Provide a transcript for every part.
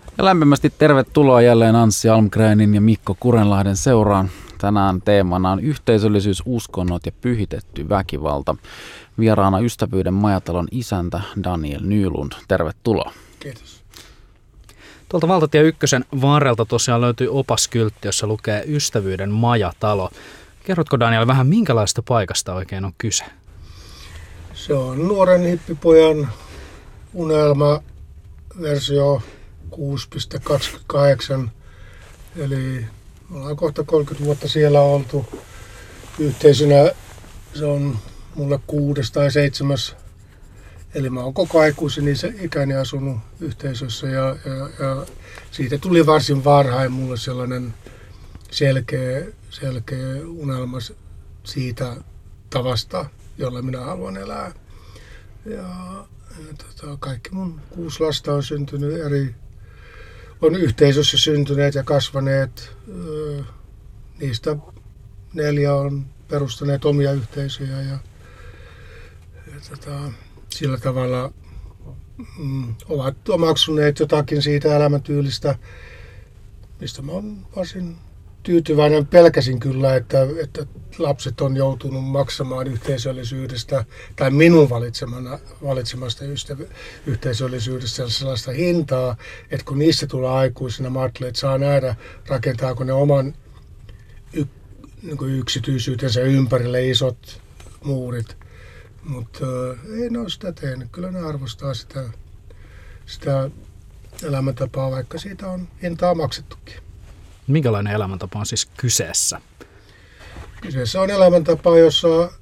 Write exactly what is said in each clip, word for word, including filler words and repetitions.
Ja lämpimästi tervetuloa jälleen Anssi Almgrenin ja Mikko Kurenlahden seuraan. Tänään teemana on yhteisöllisyys, uskonnot ja pyhitetty väkivalta. Vieraana Ystävyyden majatalon isäntä Daniel Nylund. Tervetuloa. Kiitos. Tuolta Valtatie ykkösen varrelta tosiaan löytyy opaskyltti, jossa lukee Ystävyyden majatalo. Kerrotko Daniel vähän, minkälaista paikasta oikein on kyse? Se on nuoren hippipojan unelma versio kuusi piste kaksikymmentäkahdeksan. Eli me ollaan kohta kolmekymmentä vuotta siellä oltu yhteisönä. Se on mulle kuudes tai seitsemäs. Eli mä oon koko aikuiseni ikäni asunut yhteisössä ja, ja, ja siitä tuli varsin varhain mulle sellainen selkeä, selkeä unelma siitä tavasta, jolla minä haluan elää. Ja, ja tota, kaikki mun kuusi lasta on syntynyt eri, on yhteisössä syntyneet ja kasvaneet. Niistä neljä on perustaneet omia yhteisöjä ja, ja tota, sillä tavalla mm, ovat omaksuneet jotakin siitä elämäntyylistä, mistä mä oon varsin tyytyväinen. Pelkäsin kyllä, että, että lapset on joutunut maksamaan yhteisöllisyydestä tai minun valitsemana, valitsemasta ystävä, yhteisöllisyydestä sellaista hintaa, että kun niistä tulee aikuisena, mä ajattelen, että saa nähdä, rakentaako ne oman y, niin yksityisyytensä ympärille isot muurit. Mutta ei ne ole sitä tehnyt. Kyllä ne arvostaa sitä, sitä elämäntapaa, vaikka siitä on hintaa maksettukin. Minkälainen elämäntapa on siis kyseessä? Kyseessä on elämäntapa, jossa,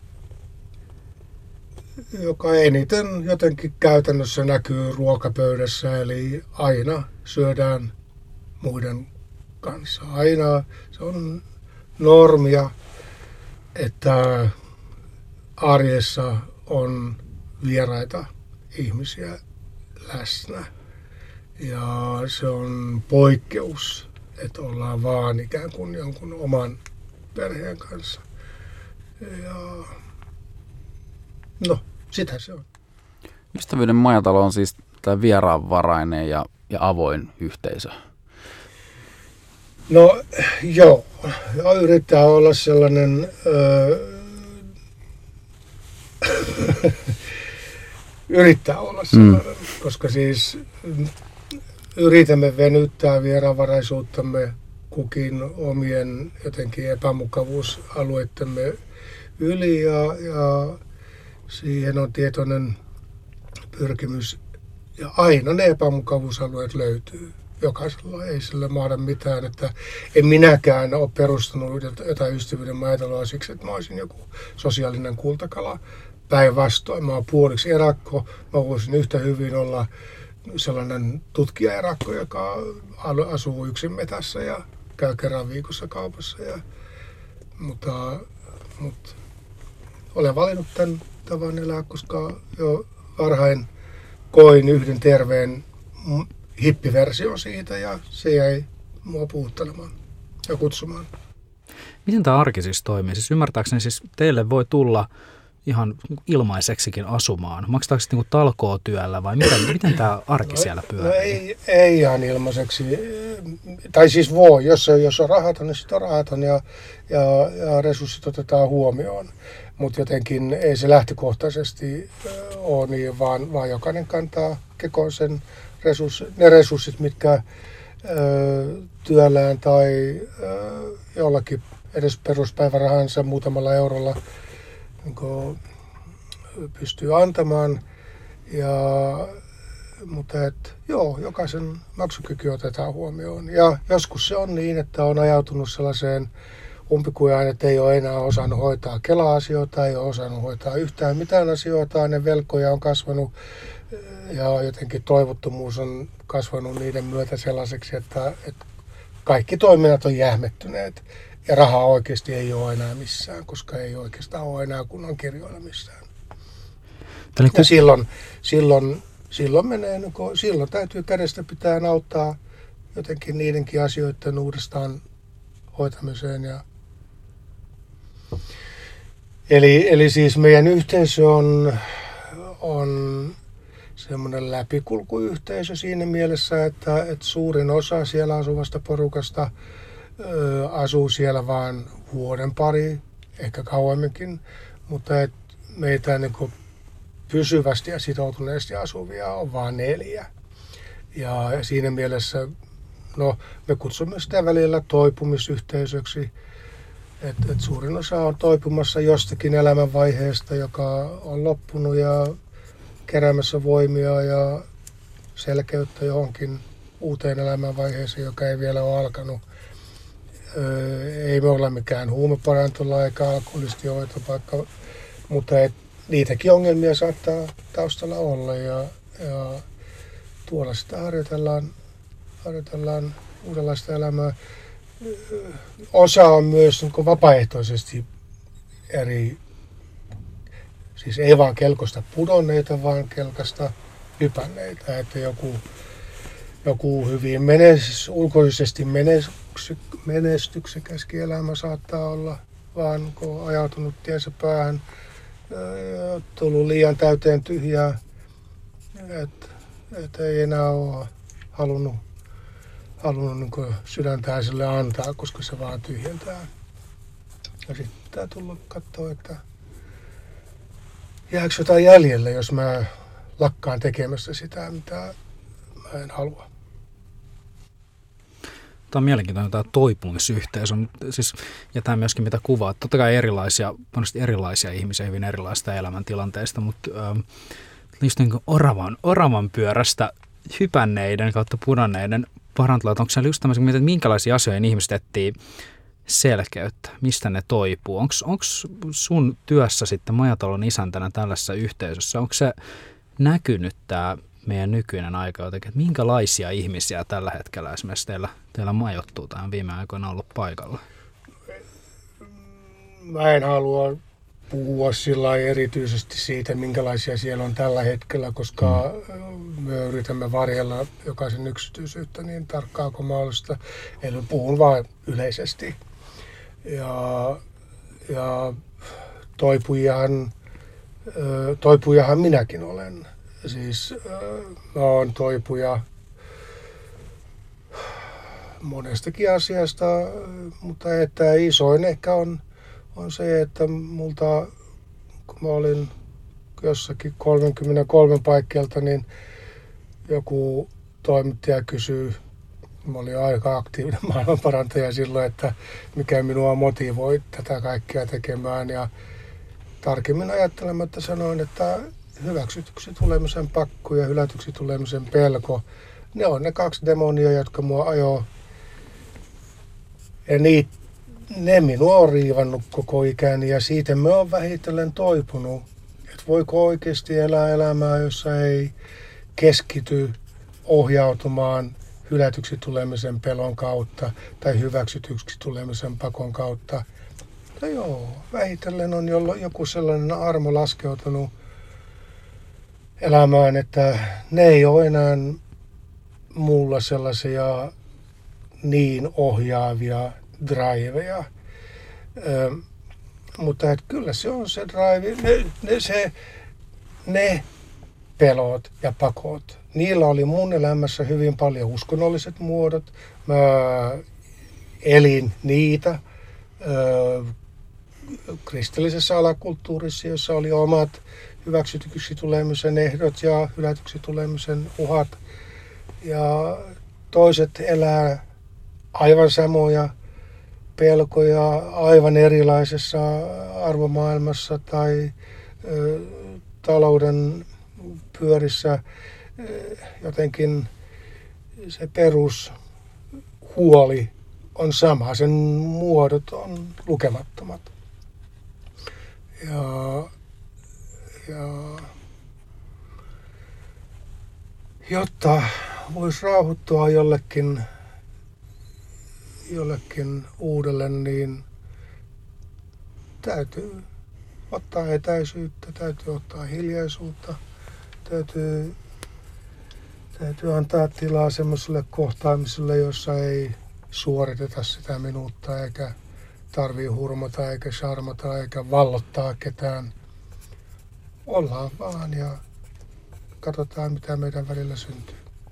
joka eniten jotenkin käytännössä näkyy ruokapöydässä. Eli aina syödään muiden kanssa. Aina se on normia, että arjessa on vieraita ihmisiä läsnä ja se on poikkeus, että ollaan vaan ikään kuin jonkun oman perheen kanssa. Ja no, sitä se on. Ystävyyden majatalo on siis tämä vieraanvarainen ja, ja avoin yhteisö. No joo, yrittää olla sellainen Öö, yrittää olla sellainen, mm. koska siis yritämme venyttää vieraanvaraisuuttamme kukin omien jotenkin epämukavuusalueittemme yli ja, ja siihen on tietoinen pyrkimys ja aina ne epämukavuusalueet löytyy. Jokaisella ei sillä mahda mitään, että en minäkään ole perustanut jotain Ystävyyden majataloa siksi, että mä olisin joku sosiaalinen kultakala. Päinvastoin, mä oon puoliksi erakko, mä voisin yhtä hyvin olla sellainen tutkijaerakko, joka asuu yksin metässä ja käy kerran viikossa kaupassa. Ja, mutta, mutta olen valinnut tämän tavan elää, koska jo varhain koin yhden terveen hippiversion siitä ja se jäi mua puhuttelemaan ja kutsumaan. Miten tämä arki siis toimii? Siis ymmärtääkseni siis teille voi tulla ihan ilmaiseksikin asumaan. Maksataanko se niin kuin talkootyöllä vai miten, miten tämä arki no, siellä pyörii? No ei, ei ihan ilmaiseksi. Tai siis voi, jos, jos on rahaton, niin sitten on rahaton ja, ja, ja resurssit otetaan huomioon. Mutta jotenkin ei se lähtökohtaisesti ole niin, vaan, vaan jokainen kantaa kekoon sen resurs, ne resurssit, mitkä ö, työllään tai ö, jollakin edes peruspäivärahansa muutamalla eurolla niin pystyy antamaan, ja, mutta et, joo, jokaisen maksukyky otetaan huomioon. Ja joskus se on niin, että on ajautunut sellaiseen umpikujaan, että ei ole enää osannut hoitaa Kela-asioita, ei ole osannut hoitaa yhtään mitään asioita, ne velkoja on kasvanut ja jotenkin toivottomuus on kasvanut niiden myötä sellaiseksi, että, että kaikki toiminnat on jähmettyneet. Ja rahaa oikeasti ei ole enää missään, koska ei oikeastaan ole enää kunnon kirjoilla missään. Ja silloin, silloin, silloin, menee, silloin täytyy kädestä pitää auttaa jotenkin niidenkin asioiden uudestaan hoitamiseen. Ja eli, eli siis meidän yhteisö on, on semmoinen läpikulkuyhteisö siinä mielessä, että, että suurin osa siellä asuvasta porukasta ö, asuu siellä vain vuoden pari, ehkä kauemminkin, mutta et meitä niin kuin pysyvästi ja sitoutuneesti asuvia on vain neljä. Ja siinä mielessä no, me kutsumme sitä välillä toipumisyhteisöksi, että et suurin osa on toipumassa jostakin elämänvaiheesta, joka on loppunut ja keräämässä voimia ja selkeyttä johonkin uuteen elämänvaiheeseen, joka ei vielä ole alkanut. Öö, ei me ole mikään huumeparantola eikä alkoholistiohoitopaikka, mutta et, niitäkin ongelmia saattaa taustalla olla ja, ja tuolla sitä harjoitellaan, harjoitellaan uudenlaista elämää. Osa on myös niin kuin vapaaehtoisesti eri, siis ei vaan kelkosta pudonneita, vaan kelkasta hypänneitä, että joku, joku hyvin menes, ulkoisesti menesty, menestyksekäskin elämä saattaa olla vaan kun ajautunut tiensä päähän, ja tullut liian täyteen tyhjää, että et ei enää ole halunnut, halunnut niin sydäntään sille antaa, koska se vaan tyhjentää. Ja sitten pitää tulla katsoa, että jääkö jotain jäljelle, jos mä lakkaan tekemässä sitä, mitä mä en halua. Tämä on mielenkiintoinen tämä toipumisyhteisö. Siis, ja tämä myöskin mitä kuvaa. Totta kai erilaisia, erilaisia ihmisiä hyvin erilaisista elämäntilanteista, mutta ähm, just niin kuin oravan, oravan pyörästä hypänneiden kautta pudonneiden parantuvat. Onko siellä just tämmöisiä, että minkälaisia asioita ihmiset etsii selkeyttä, mistä ne toipuu? Onko sun työssä sitten majatalon isäntänä tällaisessa yhteisössä, onko se näkynyt tämä meidän nykyinen aika jotenkin, että minkälaisia ihmisiä tällä hetkellä esimerkiksi teillä, teillä majoittuu tähän viime aikoina ollut paikalla? Mä en halua puhua sillä erityisesti siitä, minkälaisia siellä on tällä hetkellä, koska mm. me yritämme varjella jokaisen yksityisyyttä niin tarkkaan kuin mahdollista. Eli puhun vain yleisesti. Ja, ja toipujahan, toipujahan minäkin olen. Siis mä oon toipuja monestakin asiasta, mutta että isoin ehkä on, on se, että multa, kun mä olin jossakin kolmekymmentäkolme paikkeelta, niin joku toimittaja kysyy, mä olin aika aktiivinen maailmanparantaja silloin, että mikä minua motivoi tätä kaikkea tekemään. Ja tarkemmin ajattelematta sanoin, että hyväksytyksi tulemisen pakko ja hylätyksi tulemisen pelko, ne on ne kaksi demonia, jotka mua ajoo. Ja niit, ne minua on riivannut koko ikäni ja siitä me on vähitellen toipunut. Että voiko oikeasti elää elämää, jossa ei keskity ohjautumaan hylätyksi tulemisen pelon kautta tai hyväksytyksi tulemisen pakon kautta. No joo, vähitellen on joku sellainen armo laskeutunut elämään, että ne ei ole enää mulla sellaisia niin ohjaavia driveja. Ö, mutta et kyllä se on se drive, ne, ne, se, ne pelot ja pakot. Niillä oli mun elämässä hyvin paljon uskonnolliset muodot. Mä elin niitä ö, kristillisessä alakulttuurissa, jossa oli omat hyväksytyksi tulemisen ehdot ja hylätyksi tulemisen uhat. Ja toiset elää aivan samoja pelkoja aivan erilaisessa arvomaailmassa tai ö, talouden pyörissä. Jotenkin se perushuoli on sama, sen muodot on lukemattomat. Ja, ja jotta voisi rauhoittua jollekin, jollekin uudelle, niin täytyy ottaa etäisyyttä, täytyy ottaa hiljaisuutta, täytyy, täytyy antaa tilaa semmoiselle kohtaamiselle, jossa ei suoriteta sitä minuutta eikä tarvii hurmata eikä charmata eikä vallottaa ketään. Ollaan vaan ja katsotaan mitä meidän välillä syntyy.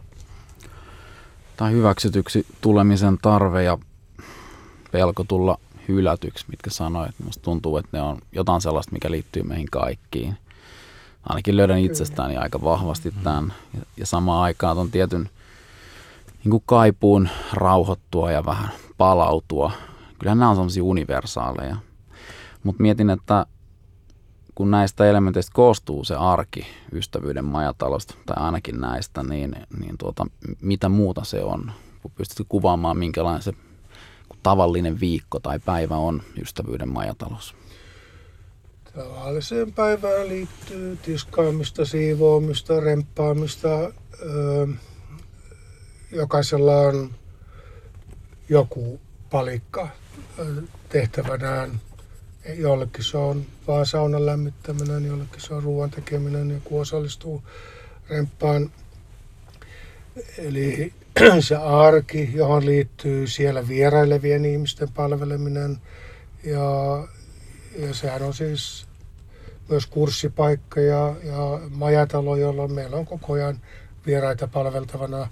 Tai hyväksytyksi tulemisen tarve ja pelko tulla hylätyksi, mitkä sanoit. Musta tuntuu, että ne on jotain sellaista, mikä liittyy meihin kaikkiin. Ainakin löydän itsestäni aika vahvasti tämän. Ja, ja samaan aikaan on tietyn niin kuin kaipuun rauhoittua ja vähän palautua. Kyllähän nämä on sellaisia universaaleja. Mutta mietin, että kun näistä elementeistä koostuu se arki ystävyyden majatalosta, tai ainakin näistä, niin, niin tuota, mitä muuta se on? Kun pystytkö kuvaamaan, minkälainen se tavallinen viikko tai päivä on ystävyyden majatalous? Tavalliseen päivään liittyy tiskaamista, siivoamista, remppaamista. Öö, jokaisella on joku palikka tehtävänään. Jollekin se on vaan saunan lämmittäminen, jollekin se on ruoan tekeminen, joku osallistuu remppaan. Eli se arki, johon liittyy siellä vierailevien ihmisten palveleminen. Ja, ja sehän on siis myös kurssipaikka ja, ja majatalo, jolloin meillä on koko ajan vieraita palveltavana.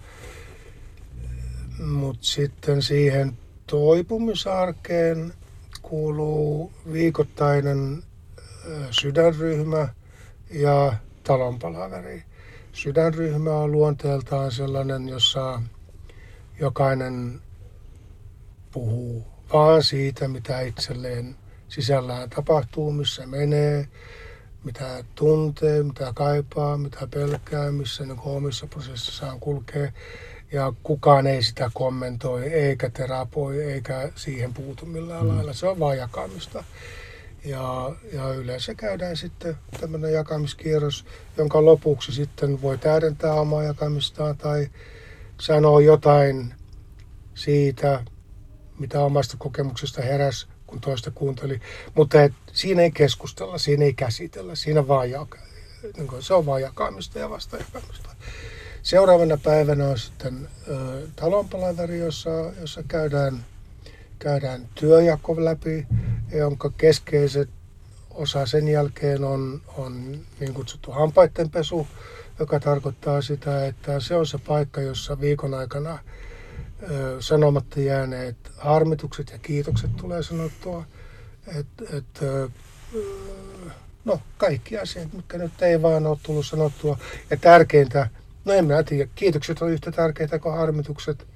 Mutta sitten siihen toipumisarkeen kuuluu viikoittainen sydänryhmä ja talonpalaveri. Sydänryhmä on luonteeltaan sellainen, jossa jokainen puhuu vaan siitä, mitä itselleen sisällään tapahtuu, missä menee, mitä tuntee, mitä kaipaa, mitä pelkää, missä niin omissa prosessissaan kulkee. Ja kukaan ei sitä kommentoi, eikä terapoi, eikä siihen puutu millään mm. lailla. Se on vaan jakamista. Ja, ja yleensä käydään sitten tämmöinen jakamiskierros, jonka lopuksi sitten voi täydentää omaa jakamistaan tai sanoa jotain siitä, mitä omasta kokemuksesta heräsi, kun toista kuunteli. Mutta et, siinä ei keskustella, siinä ei käsitellä, siinä vaan jaka, niin kuin, se on vaan jakamista ja vasta jakamista. Seuraavana päivänä on sitten ö, talonpalaveri, jossa, jossa käydään, käydään työjako läpi, jonka keskeiset osa sen jälkeen on, on niin kutsuttu hampaittenpesu, joka tarkoittaa sitä, että se on se paikka, jossa viikon aikana ö, sanomatta jääneet harmitukset ja kiitokset tulee sanottua. Et, et, ö, no, kaikki asiat, mitkä nyt ei vaan ole tullut sanottua. Ja tärkeintä, no en minä tiedä, kiitokset on yhtä tärkeitä kuin harmitukset.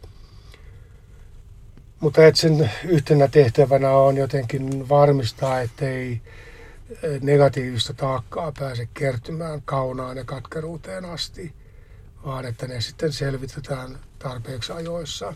Mutta et sen yhtenä tehtävänä on jotenkin varmistaa, ettei negatiivista taakkaa pääse kertymään kaunaan ja katkeruuteen asti, vaan että ne sitten selvitetään tarpeeksi ajoissa.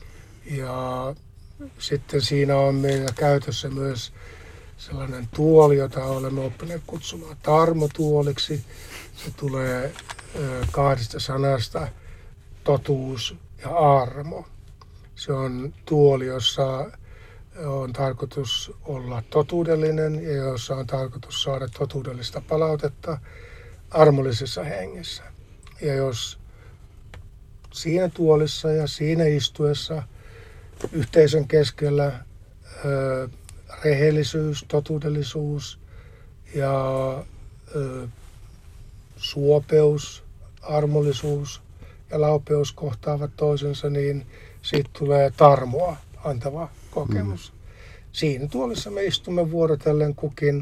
Ja sitten siinä on meillä käytössä myös sellainen tuoli, jota olemme oppineet kutsumaan tarmotuoliksi. Se tulee kahdesta sanasta, totuus ja armo. Se on tuoli, jossa on tarkoitus olla totuudellinen ja jossa on tarkoitus saada totuudellista palautetta armollisessa hengessä. Ja jos siinä tuolissa ja siinä istuessa yhteisön keskellä ö, rehellisyys, totuudellisuus ja ö, suopeus, armollisuus ja laupeus kohtaavat toisensa, niin siitä tulee tarmoa antava kokemus. Mm. Siinä tuolissa me istumme vuorotellen kukin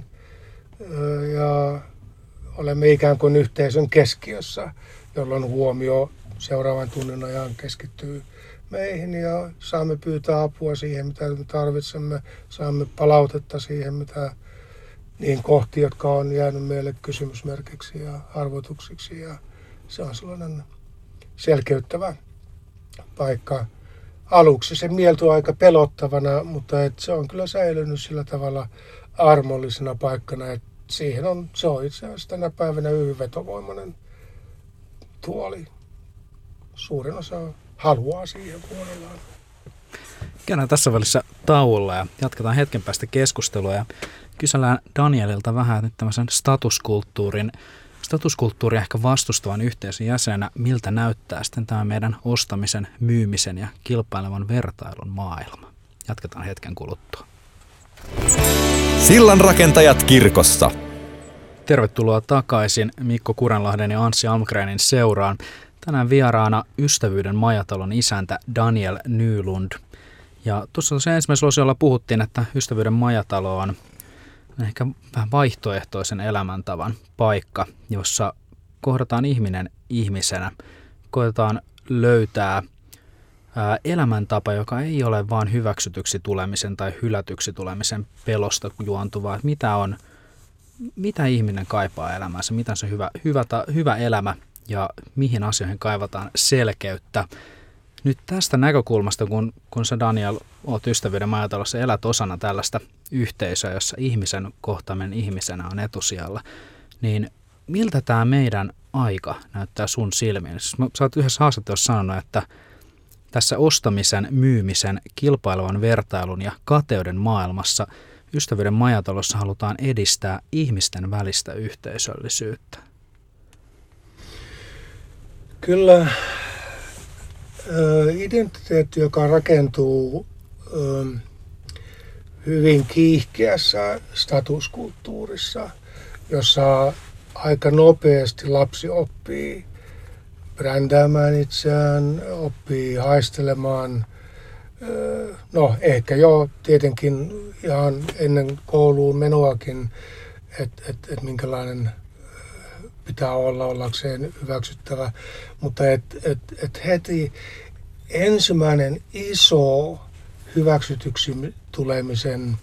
ja olemme ikään kuin yhteisön keskiössä, jolloin huomio seuraavan tunnin ajan keskittyy meihin ja saamme pyytää apua siihen, mitä me tarvitsemme, saamme palautetta siihen, mitä niin kohti, jotka on jäänyt meille kysymysmerkiksi ja arvotuksiksi. Ja se on sellainen selkeyttävä paikka. Aluksi se mieltyi aika pelottavana, mutta et se on kyllä säilynyt sillä tavalla armollisena paikkana, että siihen on, se on itse asiassa tänä päivänä hyvin vetovoimainen tuoli. Suurin osa haluaa siihen vuorollaan. Käydään tässä välissä tauolla ja jatketaan hetken päästä keskustelua ja kysellään Danielilta vähän nyt tämmöisen statuskulttuurin, statuskulttuuria ehkä vastustavan yhteisön jäsenenä, miltä näyttää sitten tämä meidän ostamisen, myymisen ja kilpailevan vertailun maailma. Jatketaan hetken kuluttua. Sillanrakentajat kirkossa. Tervetuloa takaisin Mikko Kurenlahden ja Anssi Almgrenin seuraan. Tänään vieraana Ystävyyden majatalon isäntä Daniel Nylund. Ja tuossa ensimmäisellä osiolla puhuttiin, että Ystävyyden majatalo on ehkä vähän vaihtoehtoisen elämäntavan paikka, jossa kohdataan ihminen ihmisenä. Koetaan löytää ää, elämäntapa, joka ei ole vain hyväksytyksi tulemisen tai hylätyksi tulemisen pelosta juontuvaa. Mitä on Mitä ihminen kaipaa elämäänsä, mitä on se hyvä, hyvä, hyvä elämä ja mihin asioihin kaivataan selkeyttä. Nyt tästä näkökulmasta, kun, kun sä Daniel oot Ystävyyden majatalossa, elät osana tällaista yhteisöä, jossa ihmisen kohtaaminen ihmisenä on etusijalla, niin miltä tämä meidän aika näyttää sun silmiin? Siis sä oot yhdessä haastattelussa sanonut, että tässä ostamisen, myymisen, kilpailevan vertailun ja kateuden maailmassa Ystävyyden majatalossa halutaan edistää ihmisten välistä yhteisöllisyyttä. Kyllä identiteetti, joka rakentuu hyvin kiihkeässä statuskulttuurissa, jossa aika nopeasti lapsi oppii brändäämään itseään, oppii haistelemaan. No ehkä jo tietenkin ihan ennen kouluun menoakin, että et, et minkälainen pitää olla ollakseen hyväksyttävä. Mutta et, et, et heti ensimmäinen iso hyväksytyksi tulemisen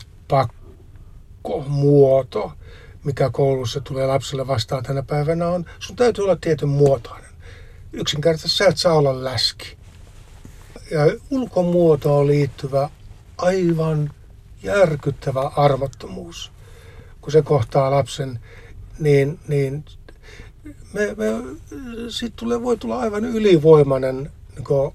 pakkomuoto, mikä koulussa tulee lapselle vastaan tänä päivänä on, sun täytyy olla tietyn muotoinen. Yksinkertaisesti sä et saa olla läski. Ja ulkomuotoon liittyvä aivan järkyttävä armottomuus, kun se kohtaa lapsen, niin, niin me, me, siitä tulee, voi tulla aivan ylivoimainen niin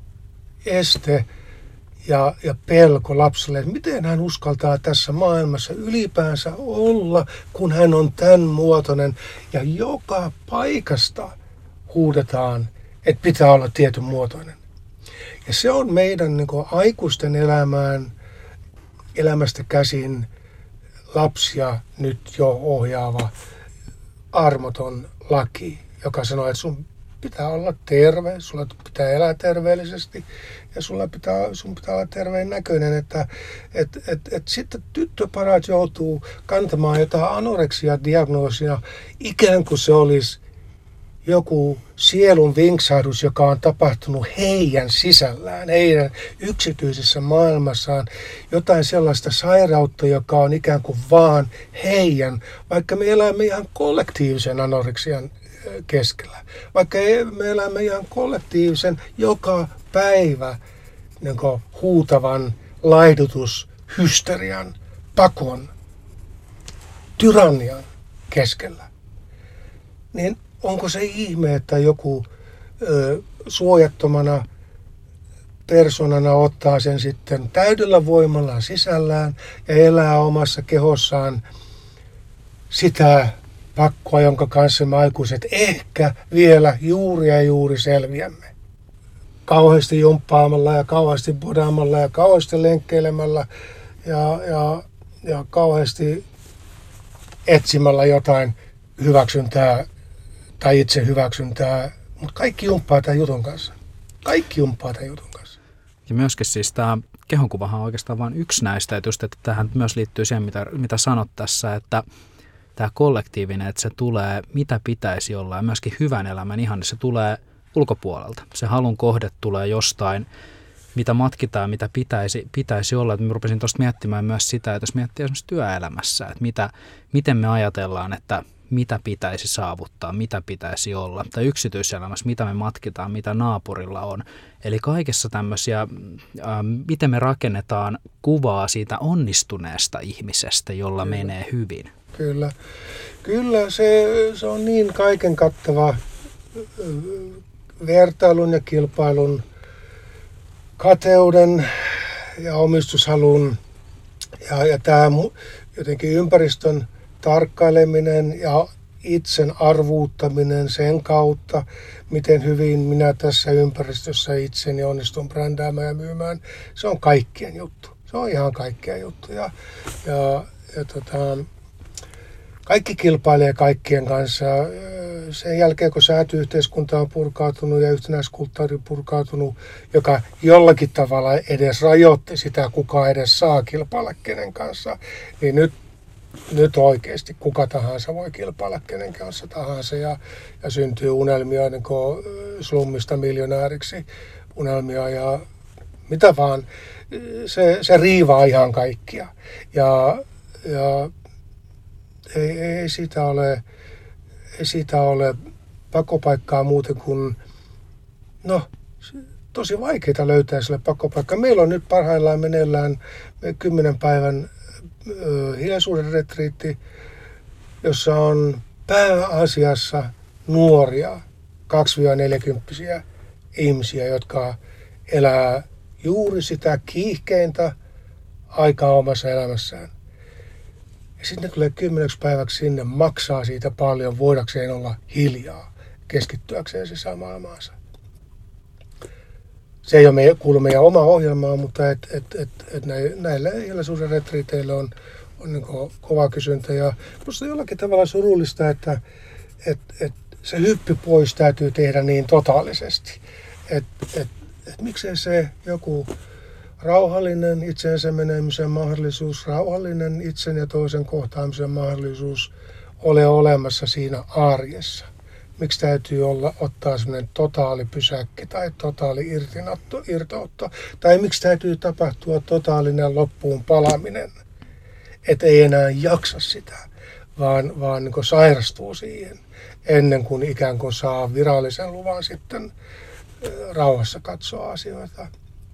este ja, ja pelko lapselle, että miten hän uskaltaa tässä maailmassa ylipäänsä olla, kun hän on tämän muotoinen. Ja joka paikasta huudetaan, että pitää olla tietyn muotoinen. Ja se on meidän niin kuin aikuisten elämään, elämästä käsin lapsia nyt jo ohjaava armoton laki, joka sanoo, että sun pitää olla terve, sulla pitää elää terveellisesti ja sulla pitää, sun pitää olla terveen näköinen. Että et, et, et sitten tyttöparat joutuu kantamaan jotain anoreksia-diagnoosia ikään kuin se olisi joku sielun vinksahdus, joka on tapahtunut heidän sisällään, heidän yksityisessä maailmassaan, jotain sellaista sairautta, joka on ikään kuin vaan heidän, vaikka me elämme ihan kollektiivisen anoreksian keskellä, vaikka me elämme ihan kollektiivisen joka päivä niin kuin huutavan laihdutushysterian, pakon, tyrannian keskellä, niin onko se ihme, että joku ö, suojattomana persoonana ottaa sen sitten täydellä voimalla sisällään ja elää omassa kehossaan sitä pakkoa, jonka kanssa me aikuiset ehkä vielä juuri ja juuri selviämme. Kauheasti jumppaamalla ja kauheasti bodaamalla ja kauheasti lenkkeilemällä ja, ja, ja kauheasti etsimällä jotain hyväksyntää tai itse hyväksyntää, mutta kaikki jumppaa tämän jutun kanssa. Kaikki jumppaa tämän jutun kanssa. Ja myöskin siis tämä kehonkuvahan on oikeastaan vain yksi näistä, että just, että tähän myös liittyy siihen, mitä, mitä sanot tässä, että tämä kollektiivinen, että se tulee, mitä pitäisi olla, ja myöskin hyvän elämän ihan, se tulee ulkopuolelta. Se halun kohde tulee jostain, mitä matkitaan, mitä pitäisi, pitäisi olla. Mä rupesin tuosta miettimään myös sitä, että jos miettii esimerkiksi työelämässä, että mitä, miten me ajatellaan, että mitä pitäisi saavuttaa, mitä pitäisi olla, tai yksityiselämässä, mitä me matkitaan, mitä naapurilla on. Eli kaikessa tämmöisiä, äh, miten me rakennetaan kuvaa siitä onnistuneesta ihmisestä, jolla Kyllä. menee hyvin. Kyllä, Kyllä se, se on niin kaiken kattava vertailun ja kilpailun, kateuden ja omistushalun ja, ja tämä jotenkin ympäristön tarkkaileminen ja itsen arvuuttaminen sen kautta, miten hyvin minä tässä ympäristössä itseni onnistun brändäämään ja myymään. Se on kaikkien juttu. Se on ihan kaikkien juttu. Ja, ja, ja tota, kaikki kilpailee kaikkien kanssa. Sen jälkeen, kun sääty-yhteiskunta on purkautunut ja yhtenäiskulttuuri purkautunut, joka jollakin tavalla edes rajoitti sitä, kuka edes saa kilpailla kenen kanssa, niin nyt, nyt oikeasti kuka tahansa voi kilpailla kenen kanssa tahansa ja, ja syntyy unelmia niin kuin slummista miljonääriksi, unelmia ja mitä vaan. Se, se riivaa ihan kaikkia ja, ja ei, ei siitä ole... Ei siitä ole pakopaikkaa muuten kuin, no, tosi vaikeaa löytää sille pakopaikkaa. Meillä on nyt parhaillaan meneillään kymmenen päivän ö, hiljaisuuden retriitti, jossa on pääasiassa nuoria, kaksi-neljäkymppisiä ihmisiä, jotka elää juuri sitä kiihkeintä aikaa omassa elämässään. Sitten ne tulee kymmeneksi päiväksi sinne, maksaa siitä paljon, voidakseen olla hiljaa, keskittyäkseen sisämaailmaansa. Se ei ole meidän, kuulu meidän oma ohjelmaa, mutta et, et, et, et näillä hiljaisuuden retriiteillä on, on niin kova kysyntä. Ja minusta on jollakin tavalla surullista, että et, et se hyppy pois täytyy tehdä niin totaalisesti. Et, et, et miksei se joku... Rauhallinen itseensä menemisen mahdollisuus, rauhallinen itsen ja toisen kohtaamisen mahdollisuus ole olemassa siinä arjessa. Miksi täytyy olla, ottaa sellainen totaali pysäkki tai totaali irtinotto, irtootto? Tai miksi täytyy tapahtua totaalinen loppuun palaminen? Että ei enää jaksa sitä, vaan, vaan niin kuin sairastuu siihen ennen kuin ikään kuin saa virallisen luvan sitten rauhassa katsoa asioita.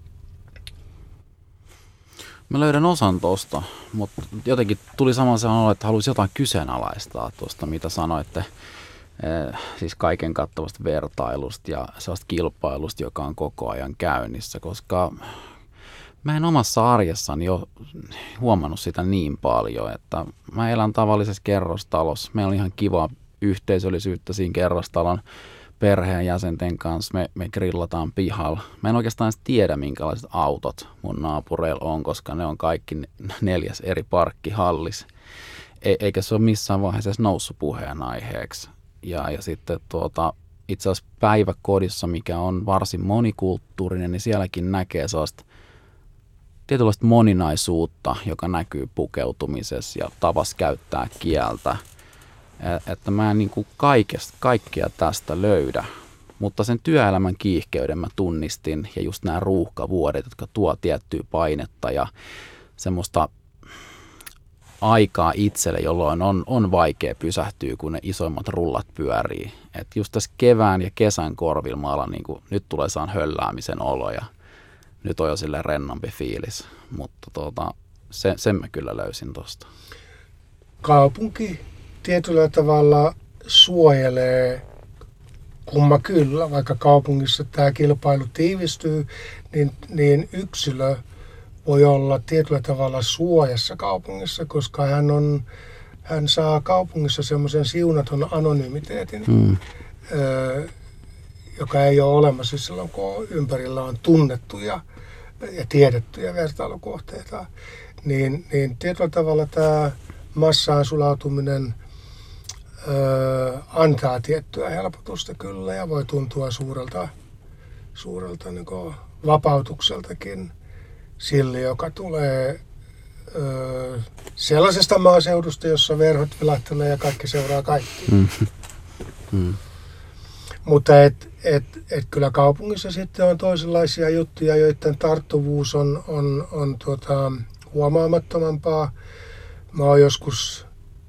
Mä löydän osan tosta, mutta jotenkin tuli saman sanoa, että haluaisi jotain kyseenalaistaa tuosta, mitä sanoitte. Eh, siis kaiken kattavasta vertailusta ja sellaista kilpailusta, joka on koko ajan käynnissä, koska mä en omassa arjessani jo huomannut sitä niin paljon, että mä elän tavallisessa kerrostalossa. Meillä on ihan kiva yhteisöllisyyttä siinä kerrostalon perheenjäsenten kanssa, me, me grillataan pihalla. Mä en oikeastaan edes tiedä, minkälaiset autot mun naapureilla on, koska ne on kaikki neljäs eri parkkihallis. E, eikä se ole missään vaiheessa edes noussut puheenaiheeksi. Ja, ja sitten tuota, itse asiassa päiväkodissa, mikä on varsin monikulttuurinen, niin sielläkin näkee sellaista tietynlaista moninaisuutta, joka näkyy pukeutumisessa ja tavassa käyttää kieltä. Että mä en niin kuin kaikesta, kaikkea tästä löydä, mutta sen työelämän kiihkeyden mä tunnistin ja just nämä ruuhkavuodet, jotka tuo tiettyä painetta ja semmoista aikaa itselle, jolloin on, on vaikea pysähtyä, kun ne isoimmat rullat pyörii. Että just tässä kevään ja kesän korvilla mä alan, niin kuin, nyt tulee saan hölläämisen olo ja nyt on jo silleen rennompi fiilis, mutta tuota, se, sen mä kyllä löysin tosta. Kaupunki tietyllä tavalla suojelee, kumma kyllä, vaikka kaupungissa tämä kilpailu tiivistyy, niin, niin yksilö voi olla tietyllä tavalla suojassa kaupungissa, koska hän, on, hän saa kaupungissa semmoisen siunaton anonymiteetin, mm. ö, joka ei ole olemassa silloin, kun ympärillä on tunnettuja ja tiedettyjä vertailukohteita. Niin, niin tietyllä tavalla tämä massaan sulautuminen Öö, antaa tiettyä helpotusta kyllä ja voi tuntua suurelta, suurelta niin kuin vapautukseltakin sille, joka tulee öö, sellaisesta maaseudusta, jossa verhot vilahtelee ja kaikki seuraa kaikki. Mm. Mm. Mutta et, et, et kyllä kaupungissa sitten on toisenlaisia juttuja, joiden tarttuvuus on, on, on tuota, huomaamattomampaa. Mä oon joskus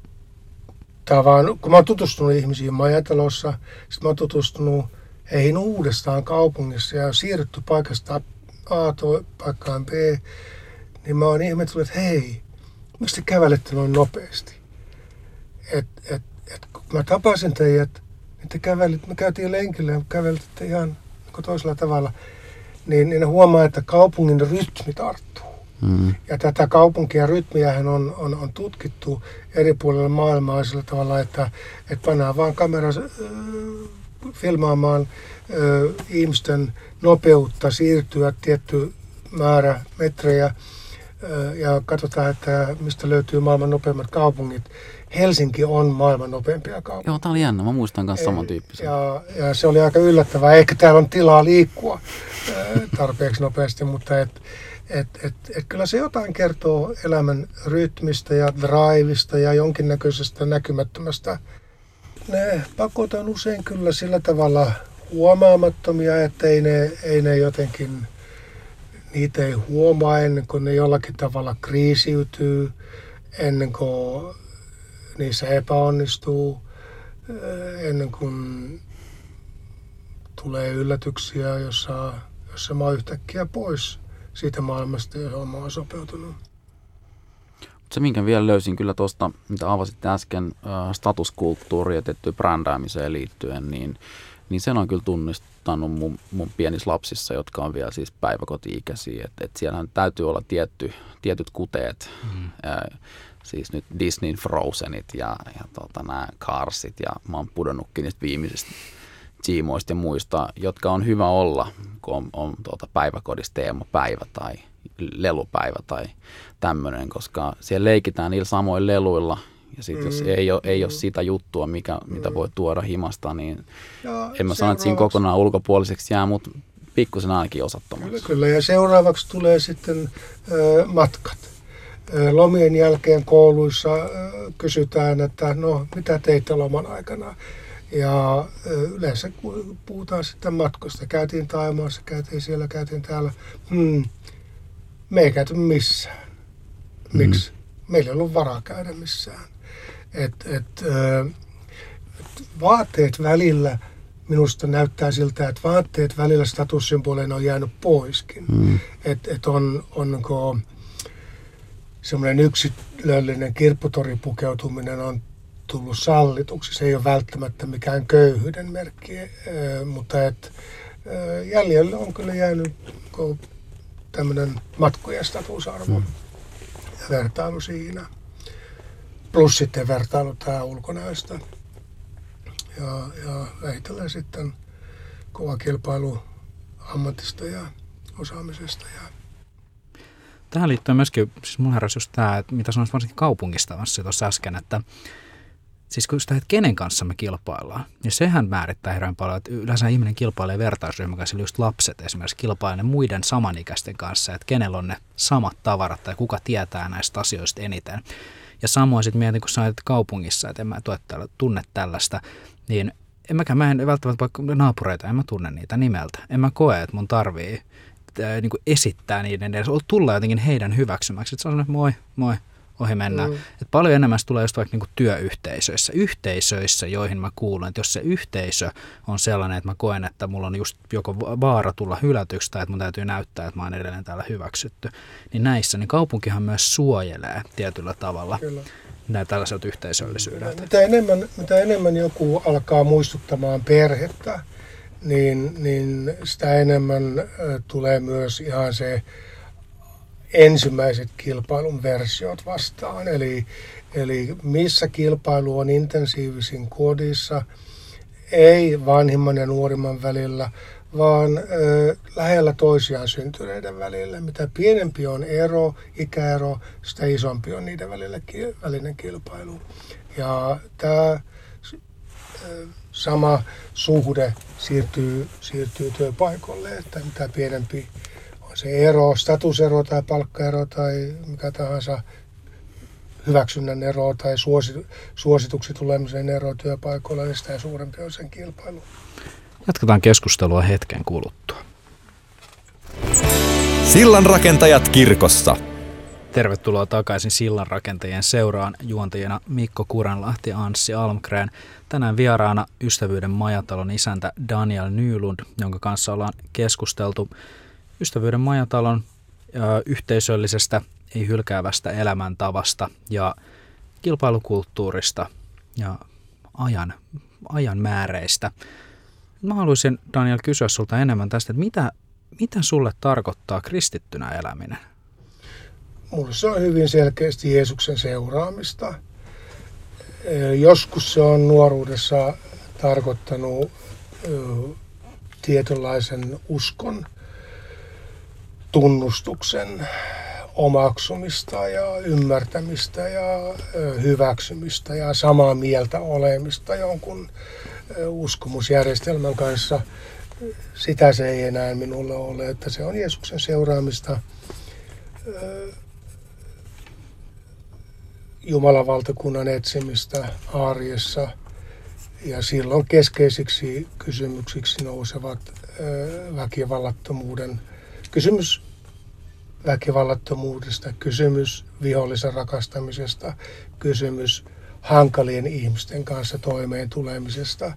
Vaan, kun mä oon tutustunut ihmisiin majatalossa, sitten mä oon tutustunut heihin uudestaan kaupungissa ja siirrytty paikasta A paikkaan B, niin mä oon ihmetellyt, että hei, miksi te kävelette noin nopeasti? Et, et, et, kun mä tapasin teidät, niin te kävelit, me käytiin lenkille ja kävelitte ihan niin toisella tavalla, niin, niin ne huomaa, että kaupungin rytmi tarttuu. Mm. Ja tätä kaupunkia rytmiähän on, on, on tutkittu eri puolilla maailmaa sillä tavalla, että, että pannaan vaan kamera äh, filmaamaan äh, ihmisten nopeutta siirtyä tietty määrä metrejä äh, ja katsotaan, että mistä löytyy maailman nopeimmat kaupungit. Helsinki on maailman nopeimpia kaupunkeja. Joo, tää oli jännä. Mä muistan myös samantyyppisen. Ja, ja se oli aika yllättävää. Eikä täällä on tilaa liikkua tarpeeksi nopeasti, mutta et, et, et, et kyllä se jotain kertoo elämän rytmistä ja drivista ja jonkinnäköisestä näkymättömästä. Ne pakot on usein kyllä sillä tavalla huomaamattomia, että ei ne, ei ne jotenkin, niitä ei huomaa ennen kuin ne jollakin tavalla kriisiytyy, ennen kuin niissä epäonnistuu, ennen kuin tulee yllätyksiä, jossa, jossa mä oon yhtäkkiä pois siitä maailmasta, johon mä oon sopeutunut. Se, minkä vielä löysin kyllä tuosta, mitä avasitte äsken, statuskulttuuri ja tiettyyn brändäämiseen liittyen, niin, niin sen on kyllä tunnistanut mun, mun pienissä lapsissa, jotka on vielä siis päiväkoti-ikäisiä. Että et siellähän täytyy olla tietty, tietyt kuteet, mm. äh, siis nyt Disneyn Frozenit ja, ja tota, nämä Carsit, ja mä oon pudonnutkin niistä viimeisistä Gmoista ja muista, jotka on hyvä olla, kun on, on tuota, päiväkodissa teemapäivä tai lelupäivä tai tämmöinen, koska siellä leikitään niillä samoilla leluilla, ja sitten jos ei ole, ei ole sitä juttua, mikä, mitä voi tuoda himasta, niin ja en mä sano, että siinä kokonaan ulkopuoliseksi jää, mutta pikkusen ainakin osattomaksi. Kyllä, kyllä, ja seuraavaksi tulee sitten ö, matkat. Ö, lomien jälkeen kouluissa ö, kysytään, että no, mitä teitte loman aikana? Ja ö, yleensä puhutaan sitten matkosta. Käytiin Thaimaassa, käytiin siellä, käytiin täällä. Hmm. Me ei käyty missään. Miksi? Mm. Meillä ei ollut varaa käydä missään. Et, et, ö, et vaatteet välillä, minusta näyttää siltä, että vaatteet välillä statussymboleina on jäänyt poiskin. Mm. Että et on, onko semmoinen yksilöllinen kirpputoripukeutuminen on tullut sallituksi. Se ei ole välttämättä mikään köyhyyden merkki, ö, mutta et, ö, jäljelle on kyllä jäänyt tämmöinen matkojen statusarvo mm. ja vertailu siinä. Plus sitten vertailu tää ulkonäöstä. Ja, ja vähitellen sitten kova kilpailu ammatista ja osaamisesta. Ja tähän liittyy myöskin, siis mun heräsi just tämä, että mitä sanoisin varsinkin kaupungista tuossa äsken, että siis kun sitä, että kenen kanssa me kilpaillaan, niin sehän määrittää hirveän paljon, että yleensä ihminen kilpailee vertaisryhmän kanssa, eli just lapset esimerkiksi kilpailee ne muiden samanikäisten kanssa, että kenellä on ne samat tavarat tai kuka tietää näistä asioista eniten. Ja samoin sitten mietin, kun sä ajat kaupungissa, että en mä tunne tällaista, niin en mäkään, mä en välttämättä vaikka naapureita, en mä tunne niitä nimeltä. En mä koe, että mun tarvii äh, niin kuin esittää niiden edes, tulla jotenkin heidän hyväksymäksi. Että se on sellainen, moi, moi. Ohi mennään. Mm. Et paljon enemmän se tulee just vaikka niinku työyhteisöissä, yhteisöissä, joihin mä kuulun. Että jos se yhteisö on sellainen, että mä koen, että mulla on just joko vaara tulla hylätyksi tai että mun täytyy näyttää, että mä oon edelleen täällä hyväksytty, niin näissä, niin kaupunkihan myös suojelee tietyllä tavalla näitä tällaiselta yhteisöllisyydeltä. Mitä enemmän, mitä enemmän joku alkaa muistuttamaan perhettä, niin, niin sitä enemmän äh, tulee myös ihan se ensimmäiset kilpailun versiot vastaan. Eli, eli missä kilpailu on intensiivisin kodissa, ei vanhimman ja nuorimman välillä, vaan ö, lähellä toisiaan syntyneiden välillä. Mitä pienempi on ero, ikäero, sitä isompi on niiden välillä, välinen kilpailu. Ja tämä sama suhde siirtyy, siirtyy työpaikoille, että mitä pienempi on se ero, statusero tai palkkaero tai mikä tahansa hyväksynnän ero tai suosi, suosituksi tulemisen ero työpaikoilla, niin sitä suurempi on sen kilpailu. Jatketaan keskustelua hetken kuluttua. Sillanrakentajat kirkossa. Tervetuloa takaisin Sillanrakentajien seuraan, juontajina Mikko Kurenlahti ja Anssi Almgren. Tänään vieraana Ystävyyden majatalon isäntä Daniel Nylund, jonka kanssa ollaan keskusteltu Ystävyyden majatalon ö, yhteisöllisestä, ei hylkäävästä elämäntavasta ja kilpailukulttuurista ja ajan, ajan määreistä. Mä haluaisin, Daniel, kysyä sulta enemmän tästä, että mitä, mitä sulle tarkoittaa kristittynä eläminen? Mulle se on hyvin selkeästi Jeesuksen seuraamista. Joskus se on nuoruudessa tarkoittanut tietynlaisen uskon tunnustuksen omaksumista ja ymmärtämistä ja hyväksymistä ja samaa mieltä olemista jonkun uskomusjärjestelmän kanssa. Sitä se ei enää minulle ole, että se on Jeesuksen seuraamista, Jumalan valtakunnan etsimistä arjessa, ja silloin keskeisiksi kysymyksiksi nousevat väkivallattomuuden kysymys väkivallattomuudesta, kysymys vihollisen rakastamisesta, kysymys hankalien ihmisten kanssa toimeen tulemisesta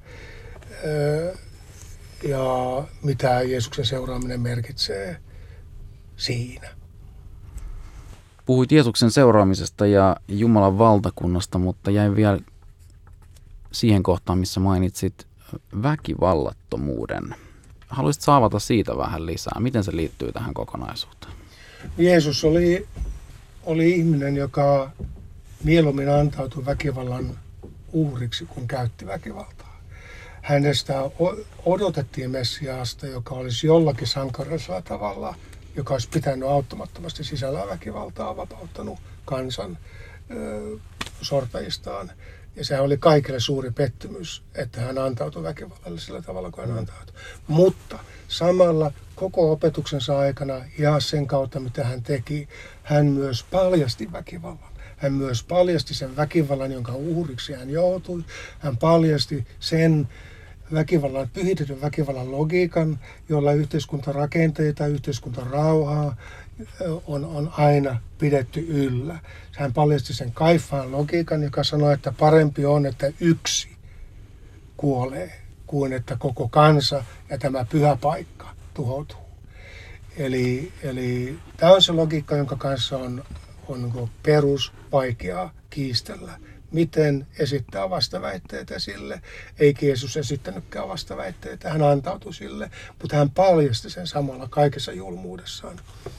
ja mitä Jeesuksen seuraaminen merkitsee siinä. Puhuit Jeesuksen seuraamisesta ja Jumalan valtakunnasta, mutta jäin vielä siihen kohtaan, missä mainitsit väkivallattomuuden. Haluaisitko avata siitä vähän lisää? Miten se liittyy tähän kokonaisuuteen? Jeesus oli, oli ihminen, joka mieluummin antautui väkivallan uhriksi, kun käytti väkivaltaa. Hänestä odotettiin Messiaasta, joka olisi jollakin sankarisella tavalla, joka olisi pitänyt auttamattomasti sisällään väkivaltaa, vapauttanut kansan ö, sortajistaan. Ja sehän oli kaikille suuri pettymys, että hän antautui väkivallalle sillä tavalla, kuin hän antautui. Mutta samalla koko opetuksensa aikana ja sen kautta, mitä hän teki, hän myös paljasti väkivallan. Hän myös paljasti sen väkivallan, jonka uhriksi hän joutui. Hän paljasti sen väkivallan, pyhitetyn väkivallan logiikan, jolla yhteiskuntarakenteita, yhteiskuntarauhaa on, on aina pidetty yllä. Hän paljasti sen Kaifaan logiikan, joka sanoi, että parempi on, että yksi kuolee, kuin että koko kansa ja tämä pyhä paikka tuhoutuu. Eli, eli tämä on se logiikka, jonka kanssa on, on perus vaikeaa kiistellä. Miten esittää vastaväitteitä sille? Ei Jeesus esittänytkään vastaväitteitä, hän antautui sille, mutta hän paljasti sen samalla kaikessa julmuudessaan.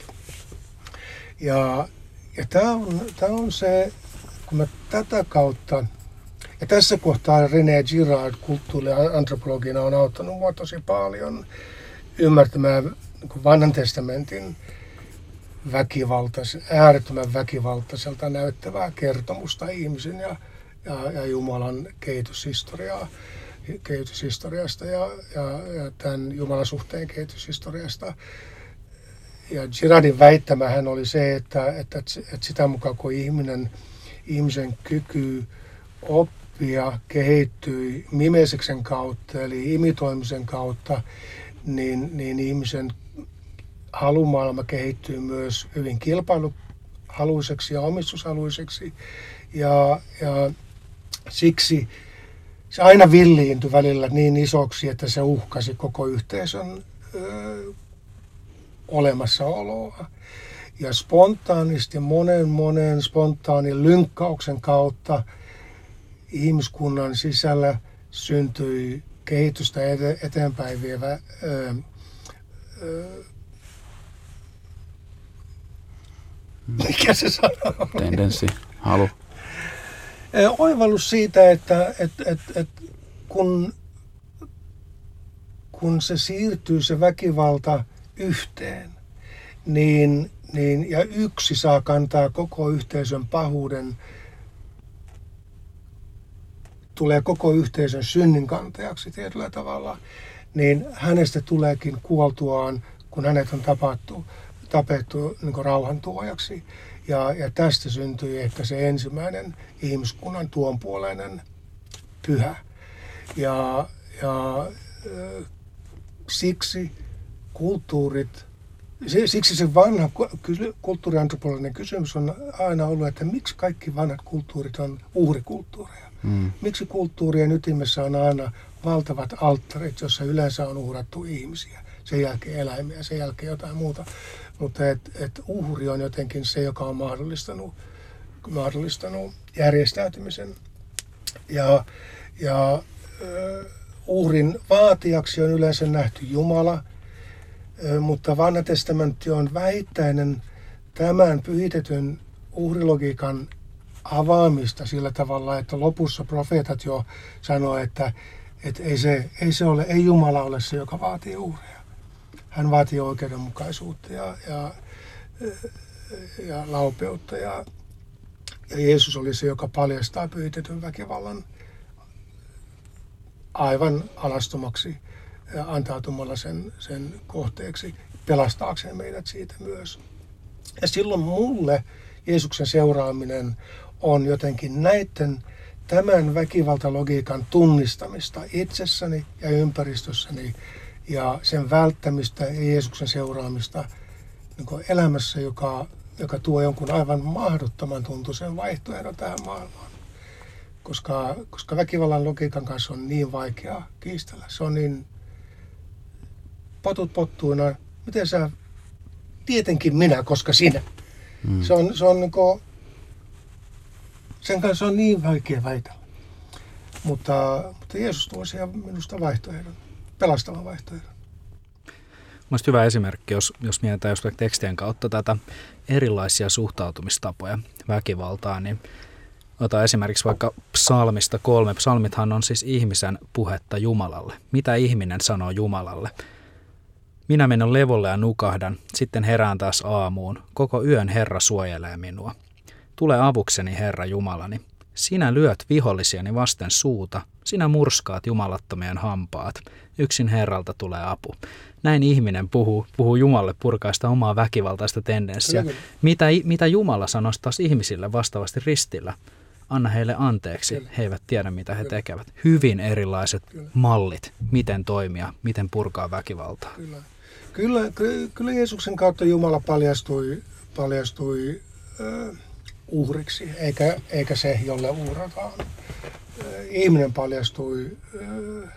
Ja, ja tämä on, tämä on se, kun mä tätä kautta, ja tässä kohtaa René Girard kulttuuriantropologina on auttanut mua tosi paljon ymmärtämään niin vanhan testamentin väkivaltais, äärettömän väkivaltaiselta näyttävää kertomusta ihmisen ja, ja, ja Jumalan kehityshistoriaa, kehityshistoriasta ja, ja, ja tämän Jumalan suhteen kehityshistoriasta. Ja Girardin väittämähän oli se, että, että, että sitä mukaan kun ihminen, ihmisen kyky oppia kehittyi mimesiksen kautta, eli imitoimisen kautta, niin, niin ihmisen halumaailma kehittyy myös hyvin kilpailuhaluiseksi ja omistushaluiseksi. Ja, ja siksi se aina villiintyi välillä niin isoksi, että se uhkasi koko yhteisön ö, olemassaoloa. Ja spontaanisti monen monen spontaanin lynkkauksen kautta ihmiskunnan sisällä syntyi kehitystä eteenpäin vievä ö, ö, mikä se sanoo? Tendenssi, halu. Oivallus siitä, että, että, että, että kun, kun se siirtyy se väkivalta yhteen, niin, niin, ja yksi saa kantaa koko yhteisön pahuuden, tulee koko yhteisön synninkantajaksi tietyllä tavalla, niin hänestä tuleekin kuoltuaan, kun hänet on tapattu, tapettu niin kuin rauhantuojaksi. Ja, ja tästä syntyi ehkä se ensimmäinen ihmiskunnan tuonpuoleinen pyhä. Ja, ja äh, siksi kulttuurit, siksi se vanha kulttuuriantropologinen kysymys on aina ollut, että miksi kaikki vanhat kulttuurit on uhrikulttuureja. Mm. Miksi kulttuurien ytimessä on aina valtavat alttarit, jossa yleensä on uhrattu ihmisiä, sen jälkeen eläimiä, sen jälkeen jotain muuta. Mutta et, et uhri on jotenkin se, joka on mahdollistanut, mahdollistanut järjestäytymisen. Ja, ja uh, uhrin vaatijaksi on yleensä nähty Jumala, uh, mutta Vanha testamentti on vähittäinen tämän pyhitetyn uhrilogiikan avaamista sillä tavalla, että lopussa profeetat jo sanoo, että, että ei, se, ei, se ole, ei Jumala ole se, joka vaatii uhreja. Hän vaatii oikeudenmukaisuutta ja, ja, ja laupeutta. Ja, ja Jeesus oli se, joka paljastaa pyhitetyn väkivallan aivan alastomaksi antautumalla sen, sen kohteeksi, pelastaakseen meidät siitä myös. Ja silloin mulle Jeesuksen seuraaminen on jotenkin näiden tämän väkivaltalogiikan tunnistamista itsessäni ja ympäristössäni ja sen välttämistä ja Jeesuksen seuraamista niin kuin elämässä, joka, joka tuo jonkun aivan mahdottoman tuntuisen vaihtoehdon tähän maailmaan. Koska, koska väkivallan logiikan kanssa on niin vaikea kiistellä. Se on niin potut pottuina. Miten sä, tietenkin minä, koska sinä. Mm. Se on, se on niin kuin, sen kanssa on niin vaikea väitellä. Mutta, mutta Jeesus tuo siihen minusta vaihtoehdon, pelastavan vaihtoehdon. Mielestäni hyvä esimerkki, jos, jos mietitään just tekstien kautta tätä erilaisia suhtautumistapoja väkivaltaan, niin ota esimerkiksi vaikka psalmista kolme. Psalmithan on siis ihmisen puhetta Jumalalle. Mitä ihminen sanoo Jumalalle? Minä menen levolle ja nukahdan, sitten herään taas aamuun. Koko yön Herra suojelee minua. Tule avukseni, Herra Jumalani. Sinä lyöt vihollisiani vasten suuta. Sinä murskaat jumalattomien hampaat. Yksin Herralta tulee apu. Näin ihminen puhuu, puhuu Jumalalle purkaista omaa väkivaltaista tendenssiä. Mitä, mitä Jumala sanoisi taas ihmisille vastaavasti ristillä? Anna heille anteeksi, Kyllä. he eivät tiedä mitä he Kyllä. tekevät. Hyvin erilaiset Kyllä. mallit, miten toimia, miten purkaa väkivaltaa. Kyllä, kyllä, kyllä, kyllä Jeesuksen kautta Jumala paljastui, paljastui äh, uhriksi, eikä, eikä se, jolle uhrataan. Äh, ihminen paljastui äh,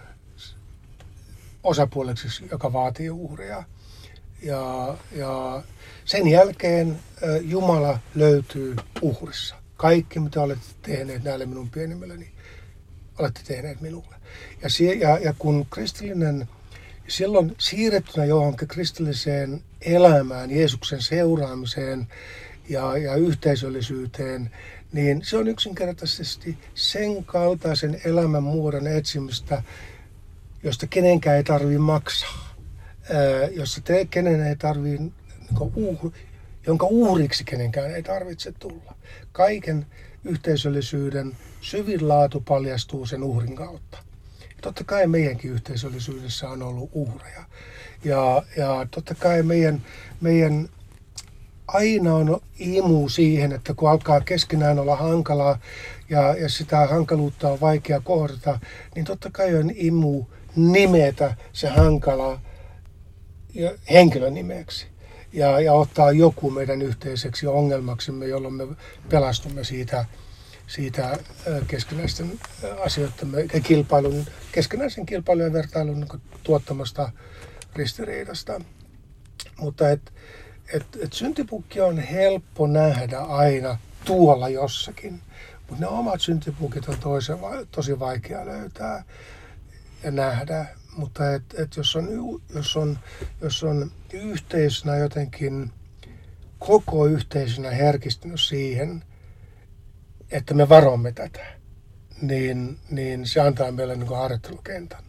osapuoleksi, joka vaatii uhria. Ja, ja sen jälkeen äh, Jumala löytyy uhrissa. Kaikki, mitä olette tehneet näille minun pienimmilleni, olette tehneet minulle. Ja, sie, ja, ja kun kristillinen, silloin siirrettynä johonkin kristilliseen elämään, Jeesuksen seuraamiseen ja, ja yhteisöllisyyteen, niin se on yksinkertaisesti sen kaltaisen elämän muodon etsimistä, josta kenenkään ei tarvitse maksaa, ää, jossa te, kenen ei tarvitse, niin uh, jonka uhriksi kenenkään ei tarvitse tulla. Kaiken yhteisöllisyyden syvin laatu paljastuu sen uhrin kautta. Ja totta kai meidänkin yhteisöllisyydessä on ollut uhreja. Ja, ja totta kai meidän, meidän aina on imu siihen, että kun alkaa keskenään olla hankalaa ja, ja sitä hankaluutta on vaikea kohdata, niin totta kai on imu nimetä se hankala henkilön nimeksi. Ja, ja ottaa joku meidän yhteiseksi ongelmaksimme, jolloin me pelastumme siitä, siitä keskinäisten asioiden kilpailun, keskinäisen kilpailun ja vertailun niin tuottamasta ristiriidasta. Mutta et, et, et syntipukki on helppo nähdä aina tuolla jossakin, mutta ne omat syntipukit on toisen, tosi vaikea löytää ja nähdä. Mutta et, et jos, on, jos, on, jos on yhteisönä jotenkin, koko yhteisönä herkistynyt siihen, että me varomme tätä, niin, niin se antaa meille niin kuin harjoittelukentän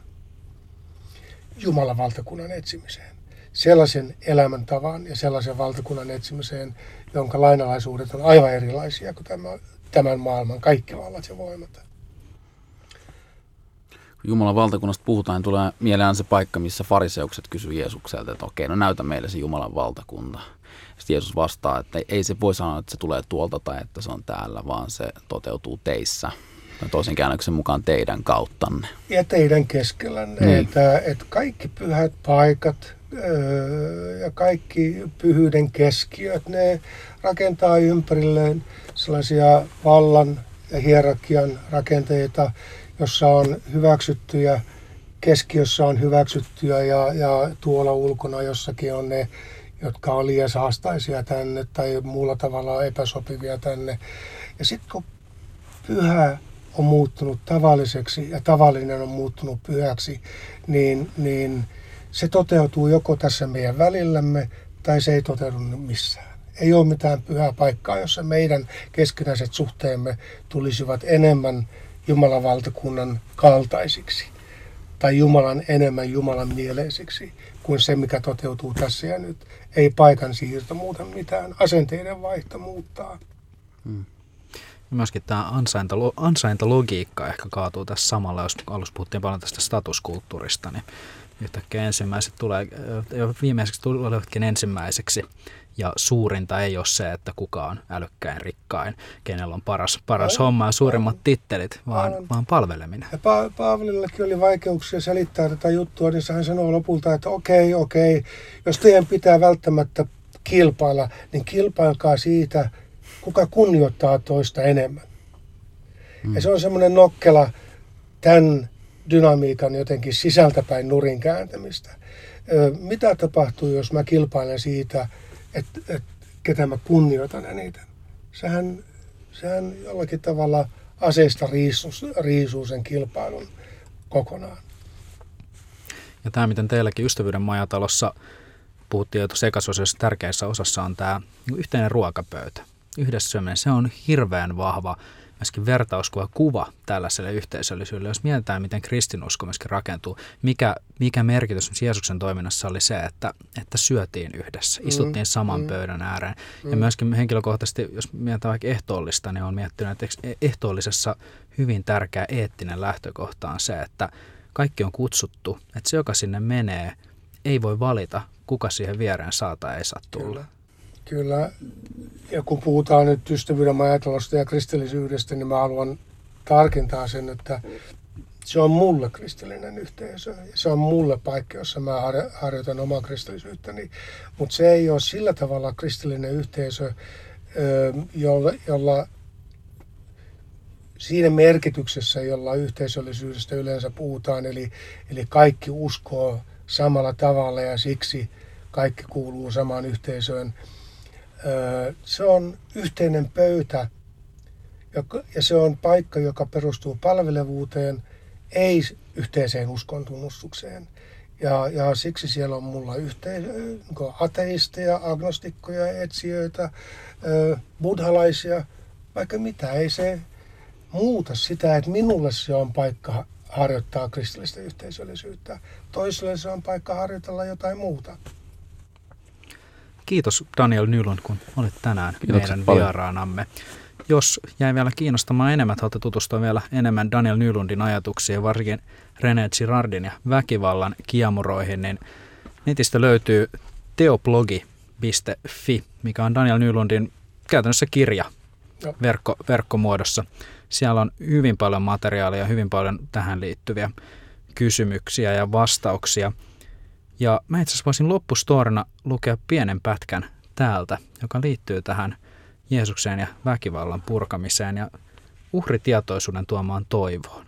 Jumalan valtakunnan etsimiseen. Sellaisen elämäntavan ja sellaisen valtakunnan etsimiseen, jonka lainalaisuudet on aivan erilaisia kuin tämä, tämän maailman kaikki vallat ja voimat. Kun Jumalan valtakunnasta puhutaan, niin tulee mieleen se paikka, missä fariseukset kysyivät Jeesukselta, että okei, no näytä meille se Jumalan valtakunta. Sitten Jeesus vastaa, että ei se voi sanoa, että se tulee tuolta tai että se on täällä, vaan se toteutuu teissä. Toisen käännöksen mukaan teidän kauttanne. Ja teidän keskellänne, niin. että, että kaikki pyhät paikat öö, ja kaikki pyhyyden keskiöt, ne rakentaa ympärilleen sellaisia vallan ja hierarkian rakenteita, jossa on hyväksyttyjä, keskiössä on hyväksyttyjä ja, ja tuolla ulkona jossakin on ne, jotka on liian saastaisia tänne tai muulla tavalla epäsopivia tänne. Ja sitten kun pyhä on muuttunut tavalliseksi ja tavallinen on muuttunut pyhäksi, niin, niin se toteutuu joko tässä meidän välillämme tai se ei toteudu missään. Ei ole mitään pyhää paikkaa, jossa meidän keskinäiset suhteemme tulisivat enemmän Jumalan valtakunnan kaltaisiksi tai Jumalan enemmän Jumalan mieleisiksi. kuin se, mikä toteutuu tässä ja nyt. Ei paikan siirto muuta mitään, asenteiden vaihto muuttaa. Hmm. Myöskin tämä ansaintalo, ansaintalogiikka ehkä kaatuu tässä samalla, jos alussa puhuttiin paljon tästä statuskulttuurista, niin yhtäkkiä ensimmäiset tulee, viimeiseksi tulevatkin ensimmäiseksi, ja suurinta ei ole se, että kuka on älykkäin, rikkain, kenellä on paras, paras aivan, homma ja suurimmat aivan, tittelit, vaan, vaan palveleminen. Ja pa- Paavalillakin oli vaikeuksia selittää tätä juttua, niin hän sanoi lopulta, että okei, okei, jos teidän pitää välttämättä kilpailla, niin kilpailkaa siitä, kuka kunnioittaa toista enemmän. Hmm. Ja se on semmoinen nokkela tämän dynamiikan jotenkin sisältäpäin nurin kääntämistä. Mitä tapahtuu, jos mä kilpailen siitä, että et, ketä mä kunnioitan eniten? Sehän, sehän jollakin tavalla aseista riisuu, riisuu sen kilpailun kokonaan. Ja tämä, miten teilläkin Ystävyyden majatalossa puhuttiin jo tuossa ekassa tärkeässä osassa, on tämä yhteinen ruokapöytä. Yhdessä syöminen, se on hirveän vahva myöskin vertauskuva, kuva tällaiselle yhteisöllisyydelle. Jos mietitään, miten kristinusko myöskin rakentuu, mikä, mikä merkitys Jeesuksen toiminnassa oli se, että, että syötiin yhdessä, istuttiin saman mm. pöydän ääreen. Mm. Ja myöskin henkilökohtaisesti, jos mietitään vaikka ehtoollista, niin olen miettinyt, että ehtoollisessa hyvin tärkeä eettinen lähtökohta on se, että kaikki on kutsuttu, että se, joka sinne menee, ei voi valita, kuka siihen viereen saa tai ei saa tulla. Kyllä. Kyllä, ja kun puhutaan nyt Ystävyyden majatalosta ja kristillisyydestä, niin mä haluan tarkentaa sen, että se on mulle kristillinen yhteisö. Ja se on mulle paikka, jossa mä harjoitan omaa kristillisyyttäni. Mutta se ei ole sillä tavalla kristillinen yhteisö, jolla, jolla siinä merkityksessä, jolla yhteisöllisyydestä yleensä puhutaan, eli, eli kaikki uskoo samalla tavalla ja siksi kaikki kuuluu samaan yhteisöön. Se on yhteinen pöytä ja se on paikka, joka perustuu palvelevuuteen, ei yhteiseen uskontunnustukseen. Ja, ja siksi siellä on mulla yhteisö, ateisteja, agnostikkoja, etsijöitä, buddhalaisia, vaikka mitä. Ei se muuta sitä, että minulle se on paikka harjoittaa kristillistä yhteisöllisyyttä. Toiselle se on paikka harjoitella jotain muuta. Kiitos Daniel Nylund, kun olit tänään Kiitokset meidän paljon. vieraanamme. Jos jäi vielä kiinnostamaan enemmän, haluatte tutustua vielä enemmän Daniel Nylundin ajatuksiin, varsinkin René Girardin ja väkivallan kiemuroihin, niin netistä löytyy teoblogi piste fi, mikä on Daniel Nylundin käytännössä kirja verkko, verkkomuodossa. Siellä on hyvin paljon materiaalia, hyvin paljon tähän liittyviä kysymyksiä ja vastauksia. Ja mä itse asiassa voisin loppustorina lukea pienen pätkän täältä, joka liittyy tähän Jeesukseen ja väkivallan purkamiseen ja uhritietoisuuden tuomaan toivoon.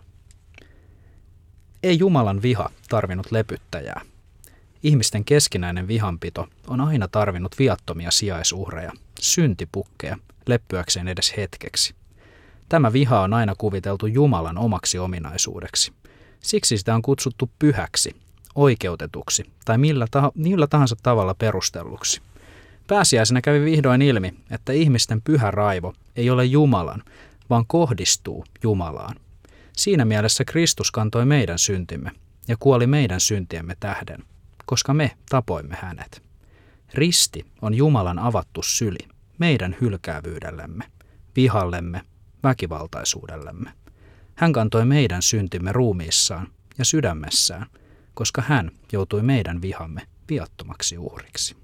Ei Jumalan viha tarvinnut lepyttäjää. Ihmisten keskinäinen vihanpito on aina tarvinnut viattomia sijaisuhreja, syntipukkeja, leppyäkseen edes hetkeksi. Tämä viha on aina kuviteltu Jumalan omaksi ominaisuudeksi. Siksi sitä on kutsuttu pyhäksi, oikeutetuksi tai millä, taho, millä tahansa tavalla perustelluksi. Pääsiäisenä kävi vihdoin ilmi, että ihmisten pyhä raivo ei ole Jumalan, vaan kohdistuu Jumalaan. Siinä mielessä Kristus kantoi meidän syntimme ja kuoli meidän syntiemme tähden, koska me tapoimme hänet. Risti on Jumalan avattu syli meidän hylkäävyydellemme, vihallemme, väkivaltaisuudellemme. Hän kantoi meidän syntimme ruumiissaan ja sydämessään, koska hän joutui meidän vihamme viattomaksi uhriksi.